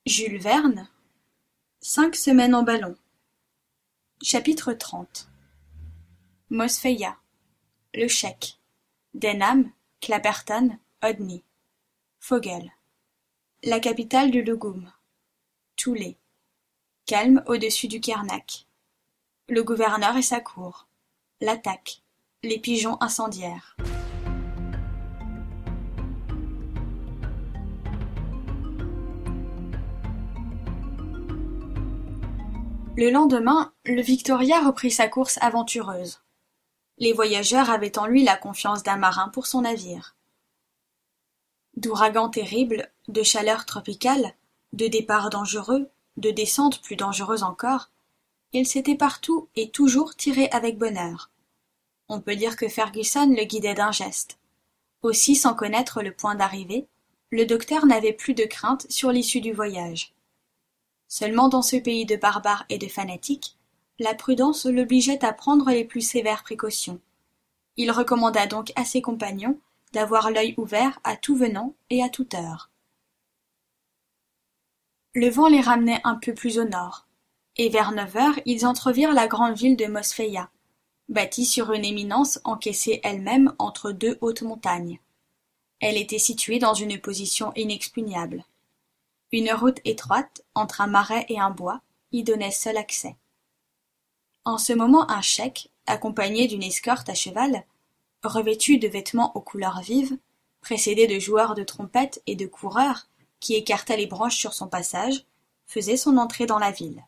Jules Verne, 5 semaines en ballon. Chapitre 30. Mosfeia, Le Cheik, Denham, Clapperton, Odney, Fogel, la capitale du Loggoum, Toulé, calme au-dessus du Kernak, le gouverneur et sa cour, l'attaque, les pigeons incendiaires. Le lendemain, le Victoria reprit sa course aventureuse. Les voyageurs avaient en lui la confiance d'un marin pour son navire. D'ouragans terribles, de chaleurs tropicales, de départs dangereux, de descentes plus dangereuses encore, il s'était partout et toujours tiré avec bonheur. On peut dire que Fergusson le guidait d'un geste. Aussi, sans connaître le point d'arrivée, le docteur n'avait plus de crainte sur l'issue du voyage. Seulement dans ce pays de barbares et de fanatiques, la prudence l'obligeait à prendre les plus sévères précautions. Il recommanda donc à ses compagnons d'avoir l'œil ouvert à tout venant et à toute heure. Le vent les ramenait un peu plus au nord, et vers 9 heures ils entrevirent la grande ville de Mosfeia, bâtie sur une éminence encaissée elle-même entre deux hautes montagnes. Elle était située dans une position inexpugnable. Une route étroite, entre un marais et un bois, y donnait seul accès. En ce moment un cheik, accompagné d'une escorte à cheval, revêtu de vêtements aux couleurs vives, précédé de joueurs de trompettes et de coureurs qui écartaient les branches sur son passage, faisait son entrée dans la ville.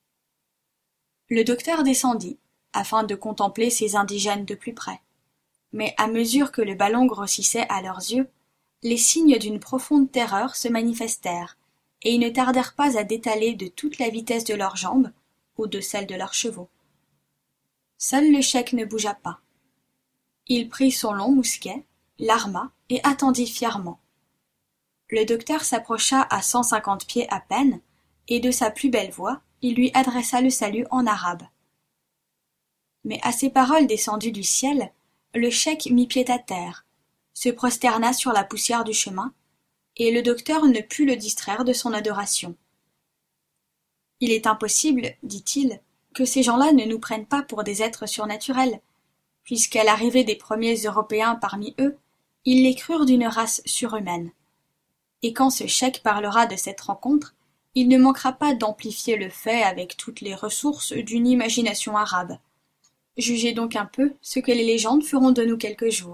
Le docteur descendit, afin de contempler ces indigènes de plus près. Mais à mesure que le ballon grossissait à leurs yeux, les signes d'une profonde terreur se manifestèrent, et ils ne tardèrent pas à détaler de toute la vitesse de leurs jambes, ou de celle de leurs chevaux. Seul le cheik ne bougea pas. Il prit son long mousquet, l'arma et attendit fièrement. Le docteur s'approcha à 150 pieds à peine, et de sa plus belle voix, il lui adressa le salut en arabe. Mais à ces paroles descendues du ciel, le cheik mit pied à terre, se prosterna sur la poussière du chemin, et le docteur ne put le distraire de son adoration. « Il est impossible, dit-il, que ces gens-là ne nous prennent pas pour des êtres surnaturels, puisqu'à l'arrivée des premiers Européens parmi eux, ils les crurent d'une race surhumaine. Et quand ce cheik parlera de cette rencontre, il ne manquera pas d'amplifier le fait avec toutes les ressources d'une imagination arabe. Jugez donc un peu ce que les légendes feront de nous quelques jours. »«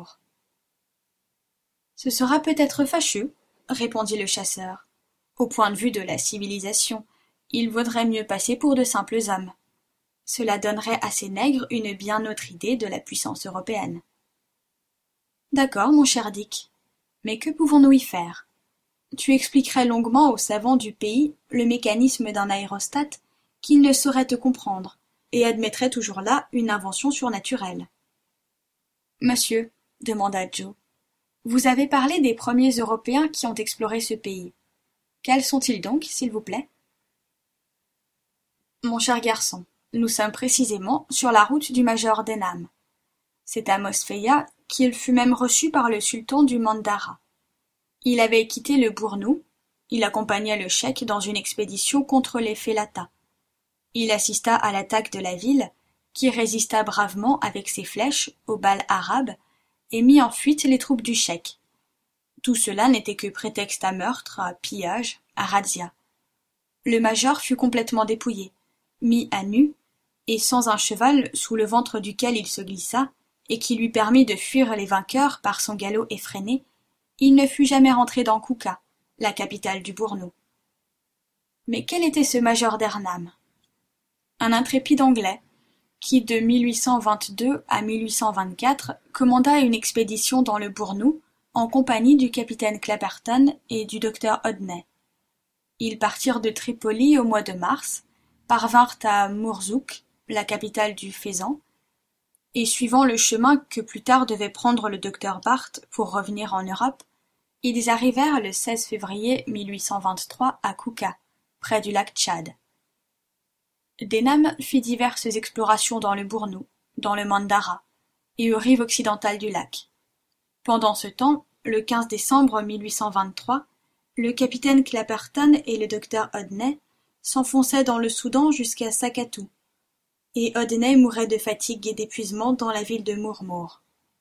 Ce sera peut-être fâcheux, » répondit le chasseur. « Au point de vue de la civilisation, il vaudrait mieux passer pour de simples hommes. Cela donnerait à ces nègres une bien autre idée de la puissance européenne. »« D'accord, mon cher Dick. Mais que pouvons-nous y faire ? Tu expliquerais longuement aux savants du pays le mécanisme d'un aérostat qu'ils ne sauraient te comprendre, et admettraient toujours là une invention surnaturelle. »« Monsieur, demanda Joe, vous avez parlé des premiers Européens qui ont exploré ce pays. Quels sont-ils donc, s'il vous plaît ? Mon cher garçon, nous sommes précisément sur la route du major Denham. C'est à Mosfeia qu'il fut même reçu par le sultan du Mandara. Il avait quitté le Bournou, il accompagnait le cheik dans une expédition contre les Felata. Il assista à l'attaque de la ville, qui résista bravement avec ses flèches aux balles arabes, et mit en fuite les troupes du cheik. Tout cela n'était que prétexte à meurtre, à pillage, à razzia. Le major fut complètement dépouillé, mis à nu, et sans un cheval sous le ventre duquel il se glissa, et qui lui permit de fuir les vainqueurs par son galop effréné, il ne fut jamais rentré dans Kouka, la capitale du Bournou. Mais quel était ce major Denham ? Un intrépide anglais, qui de 1822 à 1824 commanda une expédition dans le Bournou en compagnie du capitaine Clapperton et du docteur Odney. Ils partirent de Tripoli au mois de mars, parvinrent à Mourzouk, la capitale du Fezzan, et suivant le chemin que plus tard devait prendre le docteur Barth pour revenir en Europe, ils arrivèrent le 16 février 1823 à Kouka, près du lac Tchad. Denham fit diverses explorations dans le Bournou, dans le Mandara, et aux rives occidentales du lac. Pendant ce temps, le 15 décembre 1823, Le capitaine Clapperton et le docteur Hodney s'enfonçaient dans le Soudan jusqu'à Sakatou, et Hodney mourait de fatigue et d'épuisement dans la ville de Mourmour.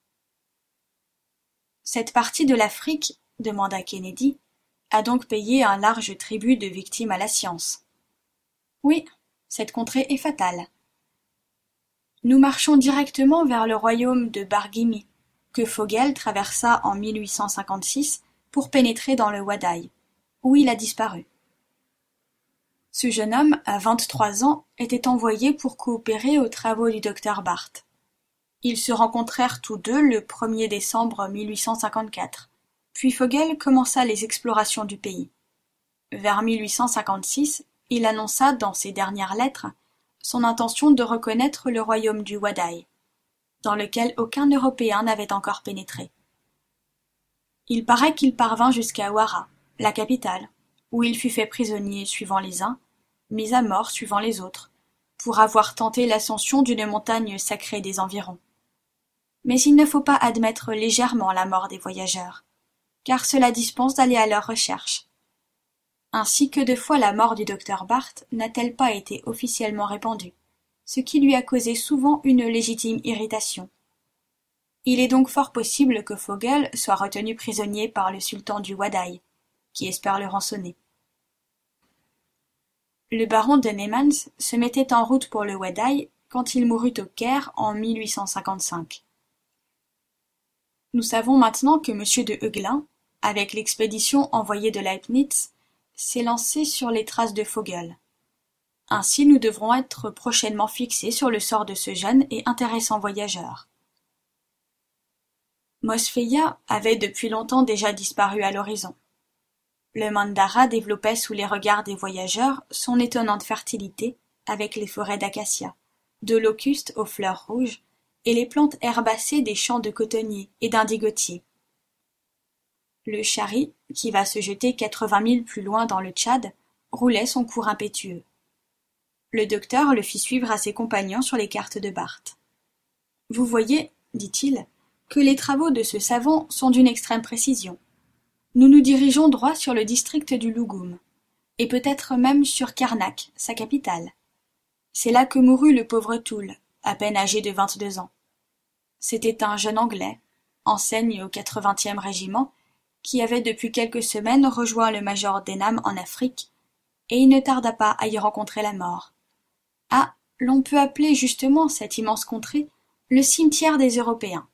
Cette partie de l'Afrique, demanda Kennedy, a donc payé un large tribut de victimes à la science. Oui, cette contrée est fatale. Nous marchons directement vers le royaume de Barghimi, que Vogel traversa en 1856 pour pénétrer dans le Wadaï, où il a disparu. Ce jeune homme, à 23 ans, était envoyé pour coopérer aux travaux du docteur Barth. Ils se rencontrèrent tous deux le 1er décembre 1854, puis Vogel commença les explorations du pays. Vers 1856, il annonça dans ses dernières lettres son intention de reconnaître le royaume du Wadaï, dans lequel aucun Européen n'avait encore pénétré. Il paraît qu'il parvint jusqu'à Ouara, la capitale, où il fut fait prisonnier suivant les uns, mis à mort suivant les autres, pour avoir tenté l'ascension d'une montagne sacrée des environs. Mais il ne faut pas admettre légèrement la mort des voyageurs, car cela dispense d'aller à leur recherche. Ainsi que de fois la mort du docteur Barth n'a-t-elle pas été officiellement répandue, ce qui lui a causé souvent une légitime irritation. Il est donc fort possible que Vogel soit retenu prisonnier par le sultan du Wadaï, qui espère le rançonner. Le baron de Neimans se mettait en route pour le Wadaï quand il mourut au Caire en 1855. Nous savons maintenant que M. de Heuglin, avec l'expédition envoyée de Leibnitz, s'est lancé sur les traces de Vogel. Ainsi nous devrons être prochainement fixés sur le sort de ce jeune et intéressant voyageur. Mosfeia avait depuis longtemps déjà disparu à l'horizon. Le Mandara développait sous les regards des voyageurs son étonnante fertilité avec les forêts d'acacias, de locustes aux fleurs rouges et les plantes herbacées des champs de cotonniers et d'indigotiers. Le Chari, qui va se jeter 80 milles plus loin dans le Tchad, roulait son cours impétueux. Le docteur le fit suivre à ses compagnons sur les cartes de Barth. « Vous voyez, dit-il, que les travaux de ce savant sont d'une extrême précision. Nous nous dirigeons droit sur le district du Lougoum, et peut-être même sur Karnak, sa capitale. C'est là que mourut le pauvre Toul, à peine âgé de 22 ans. C'était un jeune Anglais, enseigne au 80e régiment, qui avait depuis quelques semaines rejoint le major Denham en Afrique, et il ne tarda pas à y rencontrer la mort. Ah, l'on peut appeler justement cette immense contrée le cimetière des Européens.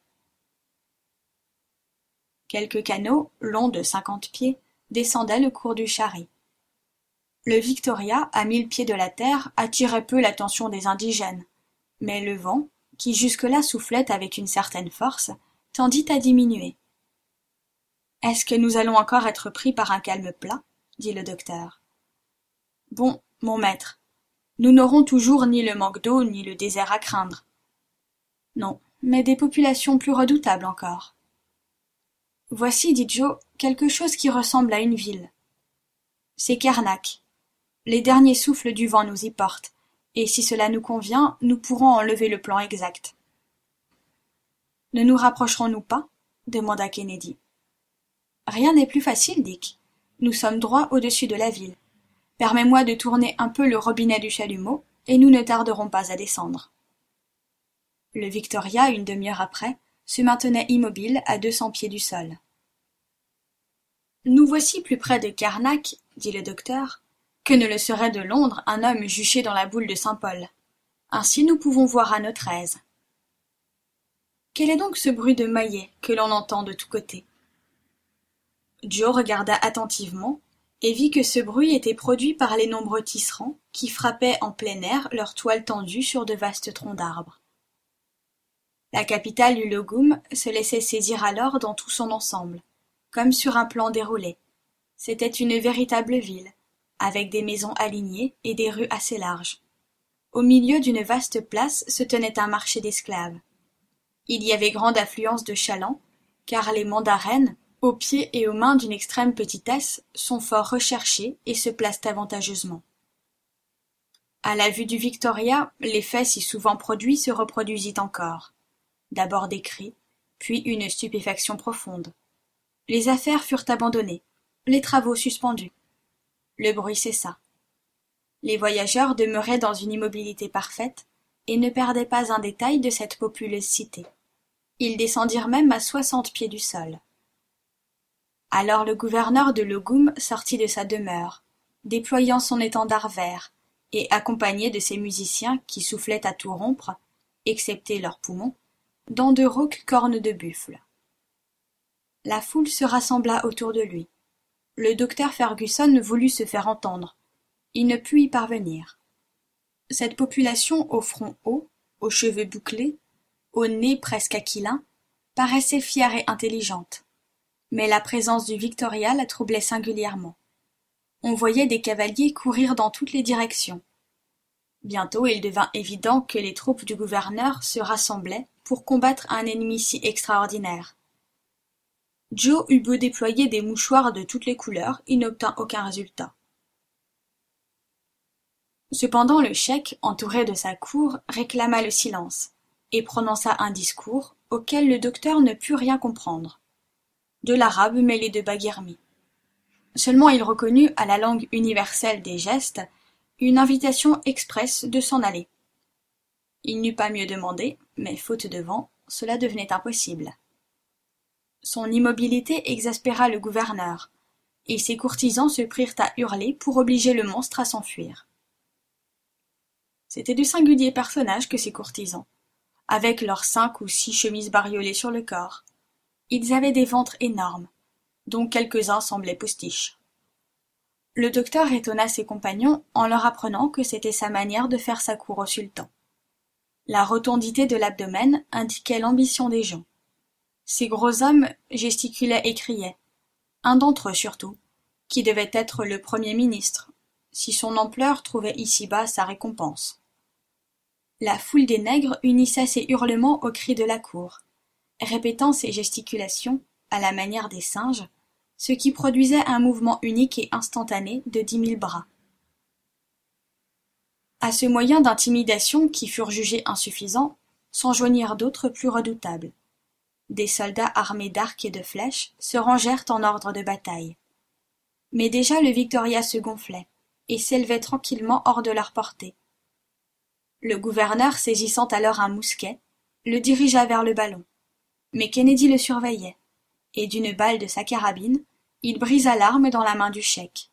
Quelques canots, longs de 50 pieds, descendaient le cours du Chari. Le Victoria, à 1000 pieds de la terre, attirait peu l'attention des indigènes, mais le vent, qui jusque-là soufflait avec une certaine force, tendit à diminuer. « Est-ce que nous allons encore être pris par un calme plat ?» dit le docteur. « Bon, mon maître, nous n'aurons toujours ni le manque d'eau ni le désert à craindre. Non, mais des populations plus redoutables encore. Voici, dit Joe, quelque chose qui ressemble à une ville. C'est Karnak. Les derniers souffles du vent nous y portent, et si cela nous convient, nous pourrons en lever le plan exact. Ne nous rapprocherons-nous pas? Demanda Kennedy. Rien n'est plus facile, Dick. Nous sommes droit au-dessus de la ville. Permets-moi de tourner un peu le robinet du chalumeau, et nous ne tarderons pas à descendre. Le Victoria, une demi-heure après, se maintenait immobile à 200 pieds du sol. Nous voici plus près de Karnak, dit le docteur, que ne le serait de Londres un homme juché dans la boule de Saint-Paul. Ainsi nous pouvons voir à notre aise. Quel est donc ce bruit de maillet que l'on entend de tous côtés? Joe regarda attentivement et vit que ce bruit était produit par les nombreux tisserands qui frappaient en plein air leurs toiles tendues sur de vastes troncs d'arbres. La capitale du Loggoum se laissait saisir alors dans tout son ensemble, comme sur un plan déroulé. C'était une véritable ville, avec des maisons alignées et des rues assez larges. Au milieu d'une vaste place se tenait un marché d'esclaves. Il y avait grande affluence de chalands, car les mandarènes, aux pieds et aux mains d'une extrême petitesse, sont fort recherchés et se placent avantageusement. À la vue du Victoria, l'effet si souvent produit se reproduisit encore. D'abord des cris, puis une stupéfaction profonde. Les affaires furent abandonnées. les travaux suspendus. Le bruit cessa. Les voyageurs demeuraient dans une immobilité parfaite et ne perdaient pas un détail de cette populeuse cité. Ils descendirent même à 60 pieds du sol. Alors le gouverneur de Loggoum sortit de sa demeure, déployant son étendard vert, et accompagné de ses musiciens qui soufflaient à tout rompre, excepté leurs poumons, dans de rauques cornes de buffle. La foule se rassembla autour de lui. Le docteur Fergusson voulut se faire entendre. Il ne put y parvenir. Cette population au front haut, aux cheveux bouclés, au nez presque aquilin, paraissait fière et intelligente. Mais la présence du Victoria la troublait singulièrement. On voyait des cavaliers courir dans toutes les directions. Bientôt il devint évident que les troupes du gouverneur se rassemblaient pour combattre un ennemi si extraordinaire. Joe eut beau déployer des mouchoirs de toutes les couleurs, il n'obtint aucun résultat. Cependant le cheik, entouré de sa cour, réclama le silence, et prononça un discours auquel le docteur ne put rien comprendre. De l'arabe mêlé de baguermi. Seulement il reconnut à la langue universelle des gestes une invitation expresse de s'en aller. Il n'eut pas mieux demandé, mais faute de vent, cela devenait impossible. Son immobilité exaspéra le gouverneur, et ses courtisans se prirent à hurler pour obliger le monstre à s'enfuir. C'étaient de singuliers personnages que ces courtisans, avec leurs 5 ou 6 chemises bariolées sur le corps. Ils avaient des ventres énormes, dont quelques-uns semblaient postiches. Le docteur étonna ses compagnons en leur apprenant que c'était sa manière de faire sa cour au sultan. La rotondité de l'abdomen indiquait l'ambition des gens. Ces gros hommes gesticulaient et criaient, un d'entre eux surtout, qui devait être le Premier ministre, si son ampleur trouvait ici-bas sa récompense. La foule des nègres unissait ses hurlements aux cris de la cour, répétant ces gesticulations, à la manière des singes, ce qui produisait un mouvement unique et instantané de 10 000 bras. À ce moyen d'intimidation qui furent jugés insuffisants, s'en joignirent d'autres plus redoutables. Des soldats armés d'arcs et de flèches se rangèrent en ordre de bataille. Mais déjà le Victoria se gonflait, et s'élevait tranquillement hors de leur portée. Le gouverneur, saisissant alors un mousquet, le dirigea vers le ballon. Mais Kennedy le surveillait, et d'une balle de sa carabine, il brisa l'arme dans la main du cheik.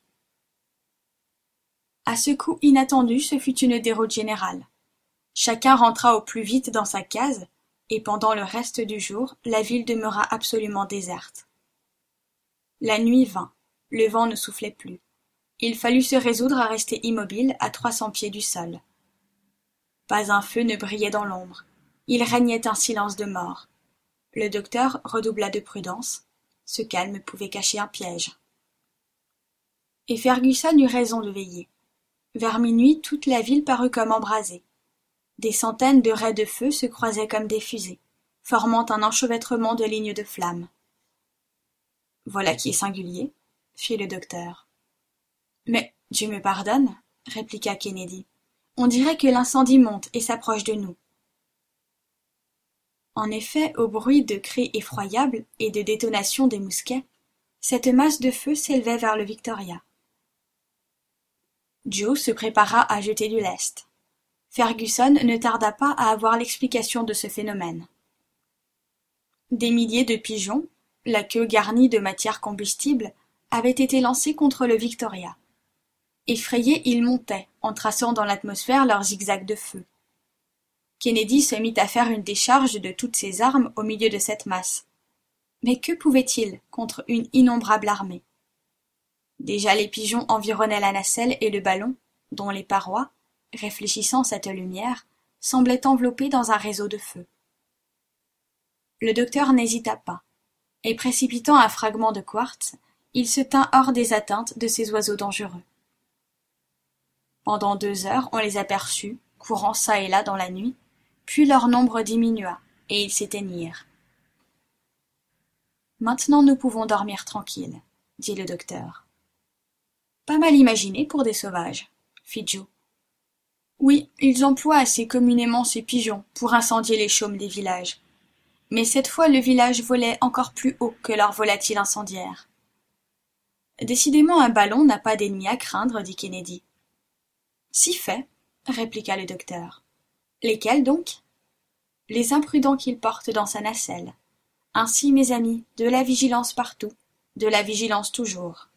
À ce coup inattendu, ce fut une déroute générale. Chacun rentra au plus vite dans sa case, et pendant le reste du jour, la ville demeura absolument déserte. La nuit vint, le vent ne soufflait plus. Il fallut se résoudre à rester immobile à 300 pieds du sol. Pas un feu ne brillait dans l'ombre. Il régnait un silence de mort. Le docteur redoubla de prudence. Ce calme pouvait cacher un piège. Et Fergusson eut raison de veiller. Vers minuit, toute la ville parut comme embrasée. Des centaines de raies de feu se croisaient comme des fusées, formant un enchevêtrement de lignes de flammes. « Voilà qui est singulier, » fit le docteur. « Mais, Dieu me pardonne, » répliqua Kennedy. « On dirait que l'incendie monte et s'approche de nous. » En effet, au bruit de cris effroyables et de détonations des mousquets, cette masse de feu s'élevait vers le Victoria. Joe se prépara à jeter du lest. Fergusson ne tarda pas à avoir l'explication de ce phénomène. Des milliers de pigeons, la queue garnie de matière combustible, avaient été lancés contre le Victoria. Effrayés, ils montaient, en traçant dans l'atmosphère leurs zigzags de feu. Kennedy se mit à faire une décharge de toutes ses armes au milieu de cette masse. Mais que pouvait-il contre une innombrable armée? Déjà les pigeons environnaient la nacelle et le ballon, dont les parois, réfléchissant cette lumière, semblaient enveloppées dans un réseau de feu. Le docteur n'hésita pas, et précipitant un fragment de quartz, il se tint hors des atteintes de ces oiseaux dangereux. Pendant 2 heures, on les aperçut, courant çà et là dans la nuit, puis leur nombre diminua, et ils s'éteignirent. « Maintenant nous pouvons dormir tranquilles, » dit le docteur. « Pas mal imaginé pour des sauvages, » fit Joe. « Oui, ils emploient assez communément ces pigeons pour incendier les chaumes des villages. Mais cette fois le village volait encore plus haut que leur volatile incendiaire. Décidément un ballon n'a pas d'ennemis à craindre, dit Kennedy. Si fait, répliqua le docteur. Lesquels donc? Les imprudents qu'il porte dans sa nacelle. Ainsi, mes amis, de la vigilance partout, de la vigilance toujours.